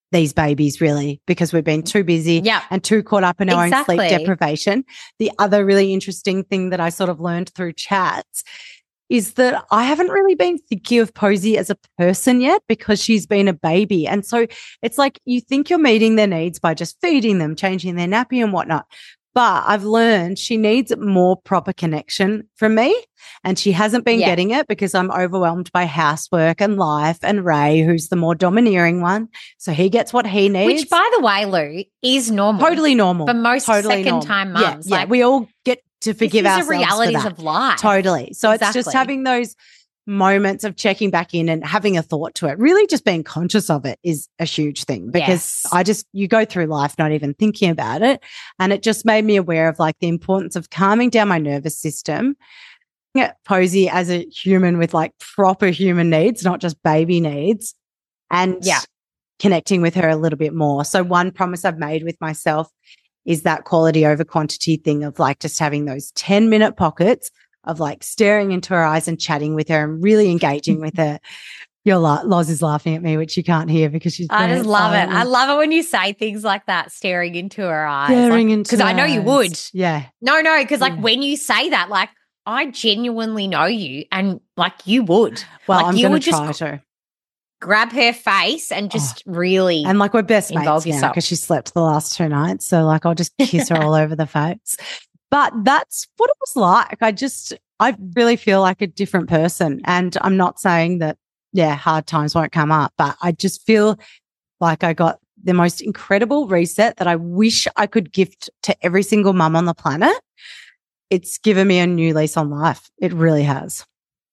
these babies really because we've been too busy Yeah. and too caught up in our Exactly. own sleep deprivation. The other really interesting thing that I sort of learned through chats is that I haven't really been thinking of Posey as a person yet because she's been a baby. And so it's like you think you're meeting their needs by just feeding them, changing their nappy and whatnot. But I've learned she needs more proper connection from me. And she hasn't been Yeah. getting it because I'm overwhelmed by housework and life and Ray, who's the more domineering one. So he gets what he needs. Which, by the way, Lou, is normal. Totally normal. For most totally second-time normal. mums. Yeah, yeah. Like, we all get to forgive this is ourselves the realities for that. of life. Totally. So it's just Exactly. having those moments of checking back in and having a thought to it. Really just being conscious of it is a huge thing because Yes. I just, you go through life not even thinking about it. And it just made me aware of like the importance of calming down my nervous system, at Posey as a human with like proper human needs, not just baby needs, and Yeah. connecting with her a little bit more. So one promise I've made with myself is that quality over quantity thing of like just having those ten minute pockets of like staring into her eyes and chatting with her and really engaging with her. Your la- Loz is laughing at me, which you can't hear because she's I doing just love it. silently. I love it when you say things like that, staring into her eyes. Staring like, into Because I her know you eyes. would. Yeah. No, no, because like Yeah. when you say that, like I genuinely know you and like you would. Well, like I'm you going would to try just to. grab her face and just really And like we're best involve mates now yourself. because she slept the last two nights. So like I'll just kiss her all over the face. But that's what it was like. I just, I really feel like a different person. And I'm not saying that, yeah, hard times won't come up, but I just feel like I got the most incredible reset that I wish I could gift to every single mum on the planet. It's given me a new lease on life. It really has.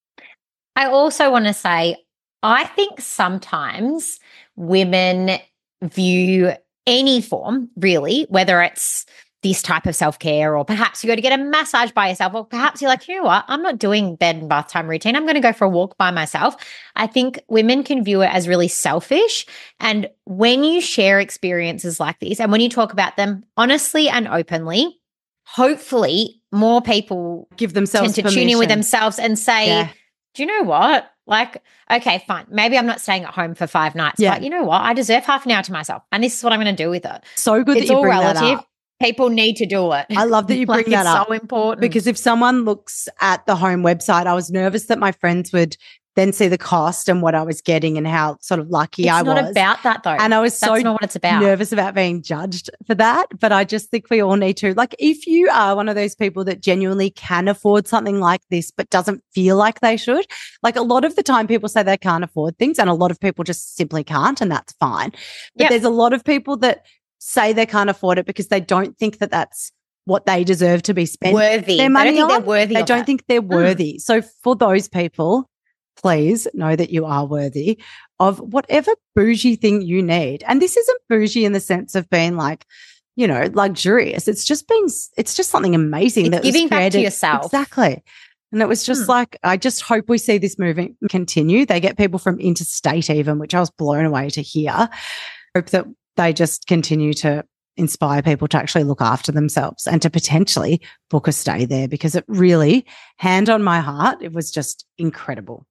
I also want to say, I think sometimes women view any form, really, whether it's this type of self-care or perhaps you go to get a massage by yourself or perhaps you're like, you know what, I'm not doing bed and bath time routine. I'm going to go for a walk by myself. I think women can view it as really selfish. And when you share experiences like this and when you talk about them honestly and openly, hopefully more people Give themselves tend to tune in with permission. themselves and say, Yeah. do you know what? Like, okay, fine. Maybe I'm not staying at home for five nights, Yeah. but you know what? I deserve half an hour to myself. And this is what I'm going to do with it. So good It's that you all bring that relative. up. People need to do it. I love that you Like, bring that it's up. so important. Because if someone looks at the home website, I was nervous that my friends would then see the cost and what I was getting and how sort of lucky it's I not was. about that though. And I was That's so not what it's about. nervous about being judged for that. But I just think we all need to, like, if you are one of those people that genuinely can afford something like this, but doesn't feel like they should, like a lot of the time people say they can't afford things and a lot of people just simply can't, and that's fine. But Yep. there's a lot of people that say they can't afford it because they don't think that that's what they deserve to be spending Worthy. their They money don't think on. they're worthy They of don't it. think they're worthy. So for those people, please know that you are worthy of whatever bougie thing you need. And this isn't bougie in the sense of being like, you know, luxurious. It's just being, it's just something amazing It's that was giving back to created. yourself. Exactly. And it was just Hmm. like, I just hope we see this movement continue. They get people from interstate even, which I was blown away to hear. Hope that they just continue to inspire people to actually look after themselves and to potentially book a stay there, because it really, hand on my heart, it was just incredible.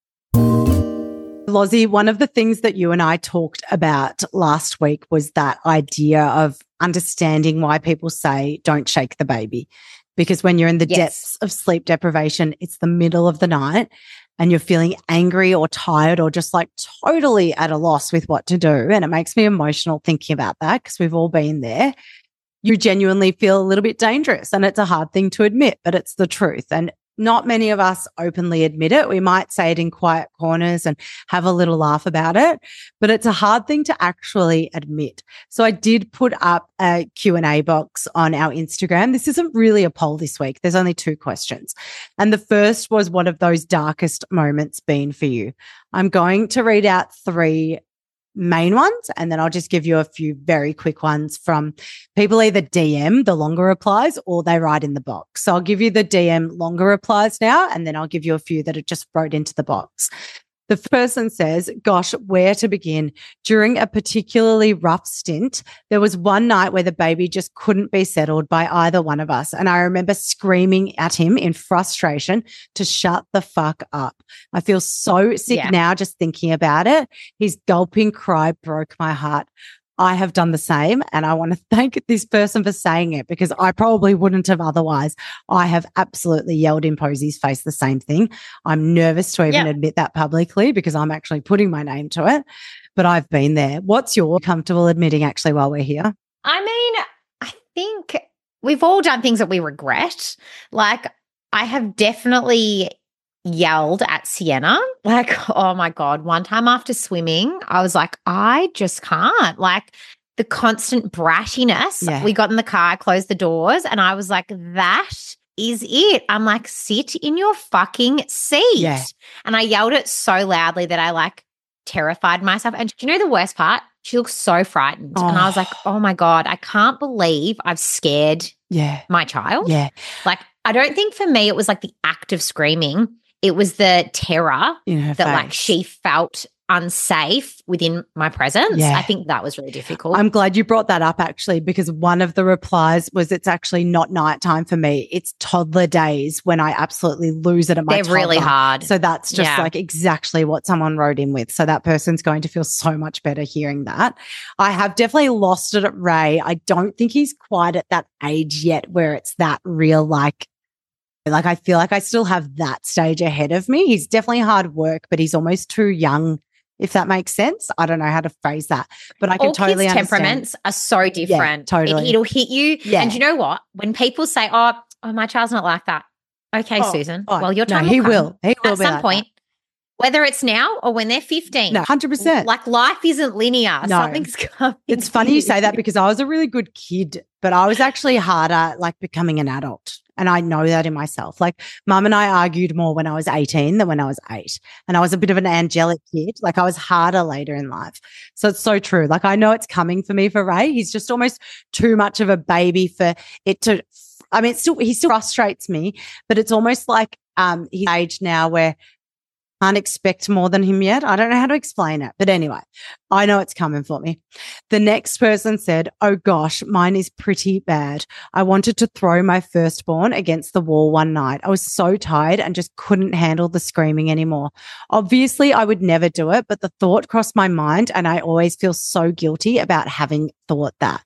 Lozzie, one of the things that you and I talked about last week was that idea of understanding why people say don't shake the baby. Because when you're in the Yes. depths of sleep deprivation, it's the middle of the night and you're feeling angry or tired or just like totally at a loss with what to do. And it makes me emotional thinking about that because we've all been there. You genuinely feel a little bit dangerous, and it's a hard thing to admit, but it's the truth. And not many of us openly admit it. We might say it in quiet corners and have a little laugh about it, but it's a hard thing to actually admit. So I did put up a Q and A box on our Instagram. This isn't really a poll this week. There's only two questions. And the first was, what have those darkest moments been for you? I'm going to read out three main ones, and then I'll just give you a few very quick ones from people either D M the longer replies or they write in the box. So I'll give you the D M longer replies now, and then I'll give you a few that are just wrote into the box. The person says, gosh, where to begin? During a particularly rough stint, there was one night where the baby just couldn't be settled by either one of us. And I remember screaming at him in frustration to shut the fuck up. I feel so sick Yeah. now just thinking about it. His gulping cry broke my heart. I have done the same, and I want to thank this person for saying it because I probably wouldn't have otherwise. I have absolutely yelled in Posey's face the same thing. I'm nervous to even Yeah. admit that publicly because I'm actually putting my name to it, but I've been there. What's your comfortable admitting actually while we're here? I mean, I think we've all done things that we regret. Like, I have definitely yelled at Sienna. Like, oh my God, one time after swimming, I was like, I just can't. Like, the constant brattiness. Yeah. We got in the car, I closed the doors, and I was like, that is it. I'm like, sit in your fucking seat. Yeah. And I yelled it so loudly that I like terrified myself. And do you know the worst part? She looked so frightened. Oh. And I was like, oh my God, I can't believe I've scared Yeah. my child. Yeah. Like, I don't think for me it was like the act of screaming. It was the terror In her that face. like she felt unsafe within my presence. Yeah. I think that was really difficult. I'm glad you brought that up actually, because one of the replies was it's actually not nighttime for me. It's toddler days when I absolutely lose it at my They're really toddler. hard. So that's just Yeah. like exactly what someone wrote in with. So that person's going to feel so much better hearing that. I have definitely lost it at Ray. I don't think he's quite at that age yet where it's that real like, like I feel like I still have that stage ahead of me. He's definitely hard work, but he's almost too young, if that makes sense. I don't know how to phrase that, but I can All totally kids' understand. temperaments are so different. totally. It, will hit you. Yeah. And you know what? When people say, oh, oh, my child's not like that. Okay, Oh, Susan. oh, well, your no, time he will come will. He will at be some like point, whether it's now or when they're fifteen. No, one hundred percent. Like, life isn't linear. No. Something's coming. It's funny you say that because I was a really good kid, but I was actually harder like becoming an adult. And I know that in myself. Like mum and I argued more when I was eighteen than when I was eight. And I was a bit of an angelic kid. Like I was harder later in life. So it's so true. Like I know it's coming for me for Ray. He's just almost too much of a baby for it to, I mean, it's still, he still frustrates me, but it's almost like um he's age now where can't expect more than him yet. I don't know how to explain it. But anyway, I know it's coming for me. The next person said, oh gosh, mine is pretty bad. I wanted to throw my firstborn against the wall one night. I was so tired and just couldn't handle the screaming anymore. Obviously, I would never do it, but the thought crossed my mind and I always feel so guilty about having thought that.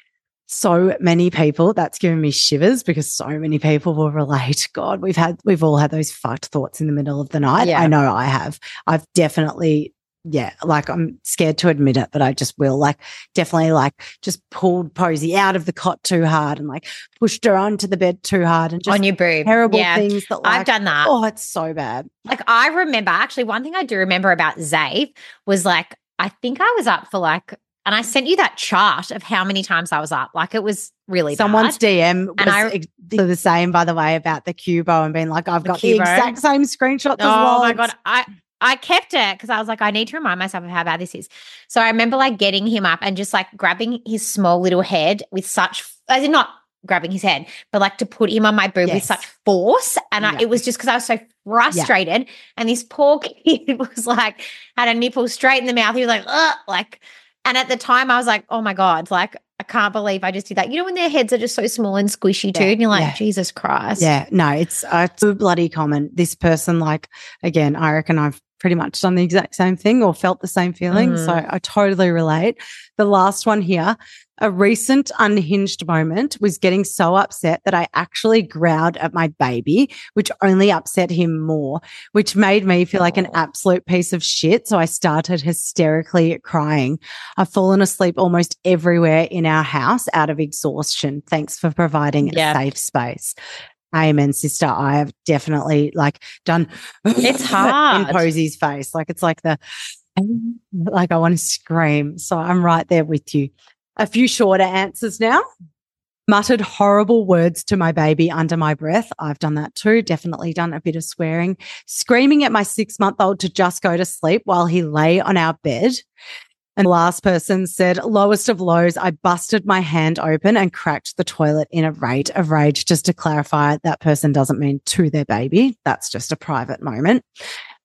So many people, that's given me shivers because so many people will relate. God, we've had, we've all had those fucked thoughts in the middle of the night. Yeah. I know I have. I've definitely, yeah, like I'm scared to admit it, but I just will. Like, definitely, like, just pulled Posey out of the cot too hard and like pushed her onto the bed too hard and just on your boob. terrible Yeah. things that like, I've done that. oh, it's so bad. Like, I remember, actually, one thing I do remember about Zave was like, I think I was up for like, and I sent you that chart of how many times I was up. Like, it was really Someone's bad. D M was And I- ex- the same, by the way, about the Cubo and being like, I've The got the Cubo. exact same screenshots as Oh my Logs. God. I, I kept it because I was like, I need to remind myself of how bad this is. So I remember like getting him up and just like grabbing his small little head with such, I did not grabbing his head, but like to put him on my boob with Yes. such force. And I, Yeah. it was just because I was so frustrated. And this poor kid was like, had a nipple straight in the mouth. He was like, ugh, like, and at the time I was like, oh my God, like, I can't believe I just did that. You know, when their heads are just so small and squishy too, Yeah, and you're like, yeah. Jesus Christ. Yeah, no, it's uh, too bloody common. This person, like, again, I reckon I've pretty much done the exact same thing or felt the same feeling. Mm. So I totally relate. The last one here, a recent unhinged moment was getting so upset that I actually growled at my baby, which only upset him more, which made me feel like an Oh. absolute piece of shit. So I started hysterically crying. I've fallen asleep almost everywhere in our house out of exhaustion. Thanks for providing Yeah. a safe space. Amen, sister. I have definitely like done It's in hard. Posey's face. Like it's like the like I want to scream. So I'm right there with you. A few shorter answers now. Muttered horrible words to my baby under my breath. I've done that too. Definitely done a bit of swearing. Screaming at my six-month-old to just go to sleep while he lay on our bed. And the last person said, lowest of lows, I busted my hand open and cracked the toilet in a rage of rage. Just to clarify, that person doesn't mean to their baby. That's just a private moment.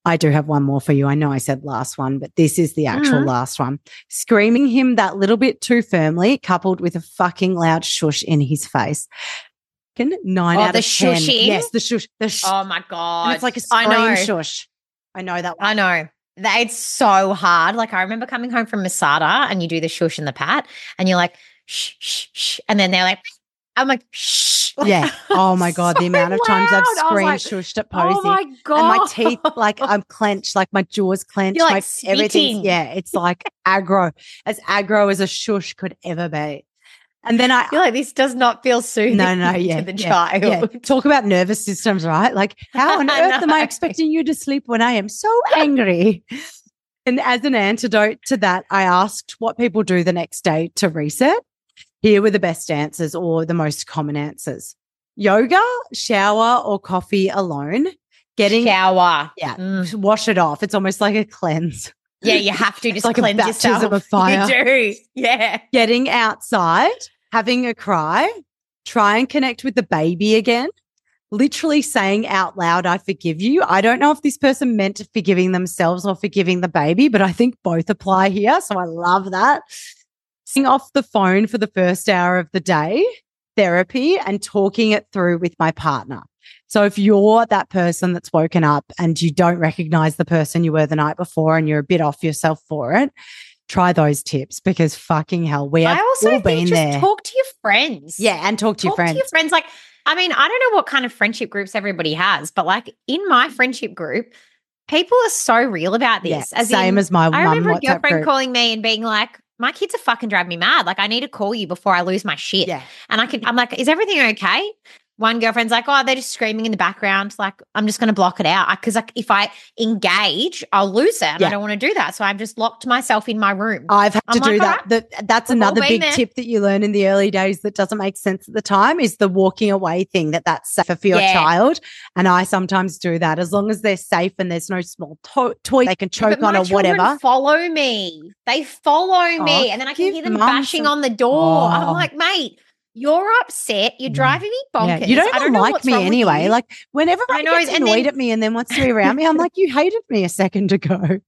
I do have one more for you. I know I said last one, but this is the actual Mhm. last one. Screaming him that little bit too firmly, coupled with a fucking loud shush in his face. Can nine Oh, out the of ten. shushing? Yes, the shush. The sh- Oh my God. and it's like a I scream know. shush. I know that one. I know. That- It's so hard. Like I remember coming home from Masada and you do the shush and the pat and you're like, shh, shh, shh. And then they're like, I'm like, shh. Like, Yeah. Oh my God. so the amount of times I've loud. I was screamed like, shushed at Posey. oh my God. And my teeth, like I'm clenched, like my jaws clenched. You're like my everything's, spitting. yeah, it's like aggro, as aggro as a shush could ever be. And then I, You're like, this does not feel soothing no, no, yeah, to the yeah, child. yeah. Talk about nervous systems, right? Like, how on I earth am I know. expecting you to sleep when I am so angry? And as an antidote to that, I asked what people do the next day to reset. Here were the best answers or the most common answers. Yoga, shower, or coffee alone. Getting Shower. yeah, Mm. wash it off. It's almost like a cleanse. Yeah, you have to just like a cleanse baptism yourself. of fire. You do. Yeah. Getting outside, having a cry, try and connect with the baby again. Literally saying out loud, I forgive you. I don't know if this person meant forgiving themselves or forgiving the baby, but I think both apply here. So I love that. Sitting off the phone for the first hour of the day, therapy, and talking it through with my partner. So if you're that person that's woken up and you don't recognize the person you were the night before and you're a bit off yourself for it, try those tips because fucking hell, we have I also all think been just there. talk to your friends. Yeah, and talk to your Talk friends. to your friends. Like, I mean, I don't know what kind of friendship groups everybody has, but like in my friendship group, people are so real about Yeah, this. As same in, as my I mum remember a WhatsApp girlfriend group. calling me and being like, my kids are fucking driving me mad. Like, I need to call you before I lose my shit. Yeah. And I can, I'm like, is everything okay? One girlfriend's like, oh, they're just screaming in the background. Like, I'm just going to block it out because like if I engage, I'll lose it. And Yeah. I don't want to do that. So I've just locked myself in my room. I've had I'm to do like, that. all right. The- that's We've all another been big there. tip that you learn in the early days that doesn't make sense at the time is the walking away thing, that that's safer for your Yeah. child. And I sometimes do that as long as they're safe and there's no small to- toy they can choke But on my or children whatever. follow me. They follow me. Oh, And then I can give hear them mum bashing some- on the door. Oh. I'm like, mate, you're upset. You're Yeah. driving me bonkers. Yeah, you don't I even don't know like what's me wrong with anyway. you. Like whenever I I know, gets and annoyed then- at me and then wants to be around me, I'm like, you hated me a second ago.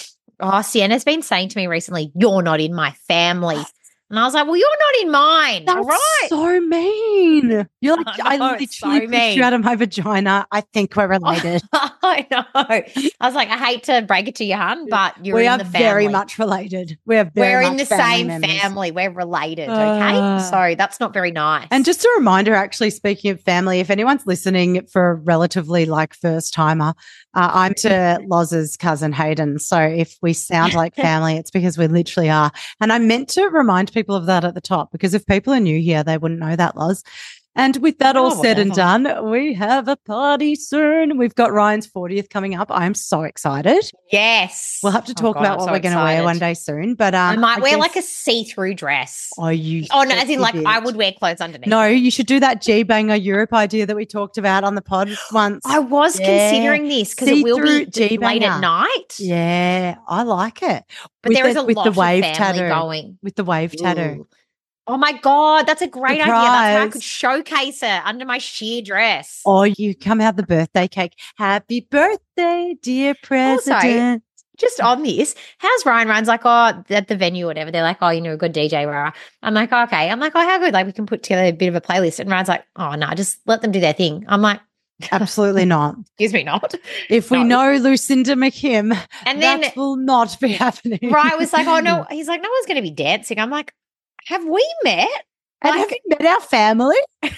Oh, Sienna's been saying to me recently, you're not in my family. And I was like, well, you're not in mine. That's all right. so mean. You're like, I I, know, it's so literally pushed mean. you out of my vagina. I think we're related. I know. I was like, I hate to break it to you, hun, but you're we in are the family. very much related. We are very We're much in the family same members. family. We're related. Uh, Okay. So that's not very nice. And just a reminder, actually, speaking of family, if anyone's listening for a relatively like first timer, uh, I'm to Loz's cousin Hayden. So if we sound like family, it's because we literally are. And I meant to remind people of that at the top because if people are new here, they wouldn't know that, Loz. And with that all Oh, said and whatever. done, we have a party soon. We've got Ryan's fortieth coming up. I'm so excited. Yes. We'll have to Oh, talk God, about I'm what so we're going to wear excited. one day soon. But um, I might wear like a guess- see-through dress. Oh, you. Oh, no, as sexy in like I bitch. would wear clothes underneath. No, you should do that G-Banger Europe idea that we talked about on the pod once. I was Yeah. considering this because it will be See-through d- late G-banger. at night. Yeah, I like it. But With there is the- a with lot the of wave family tattoo. going. With the wave tattoo. Ooh. Oh my God, that's a great idea. That's how I Surprise. could showcase it under my sheer dress. Or you come out the birthday cake. Happy birthday, dear president. Just on this, how's Ryan? Ryan's like, oh, at the venue or whatever. They're like, oh, you know, a good D J. Rah, rah. I'm like, oh, okay. I'm like, oh, how good? Like, we can put together a bit of a playlist. And Ryan's like, oh, no, just let them do their thing. I'm like, Absolutely not. excuse me, not. If we No. know Lucinda McKim, And then that will not be happening. Ryan was like, oh, no. He's like, no one's going to be dancing. I'm like, have we met? And Like- have you met our family?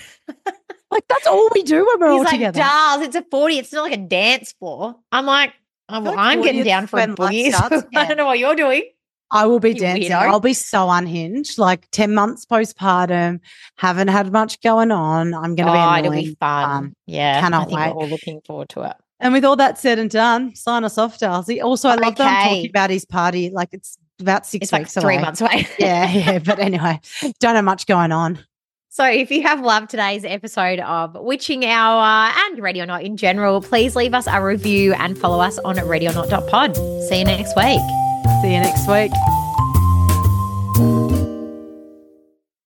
Like, that's all we do when we're He's all like, together. Darls, it's a forty. It's not like a dance floor. I'm like, oh, feel well, like I'm getting fortieth down for a when life boogie. starts so I again. don't know what you're doing. I will be You dancing. weirdo. I'll be so unhinged. Like ten months postpartum, haven't had much going on. I'm going to be Oh, annoying. it'll be fun. Um, yeah. cannot I think wait. we're all looking forward to it. And with all that said and done, sign us off, Darcy. Also, I love that I'm Okay. talking about his party. Like it's about six It's like weeks three away. months away. Yeah, yeah. But anyway, don't have much going on. So if you have loved today's episode of Witching Hour and Ready or Not in general, please leave us a review and follow us on ready or not dot pod. See you next week. See you next week.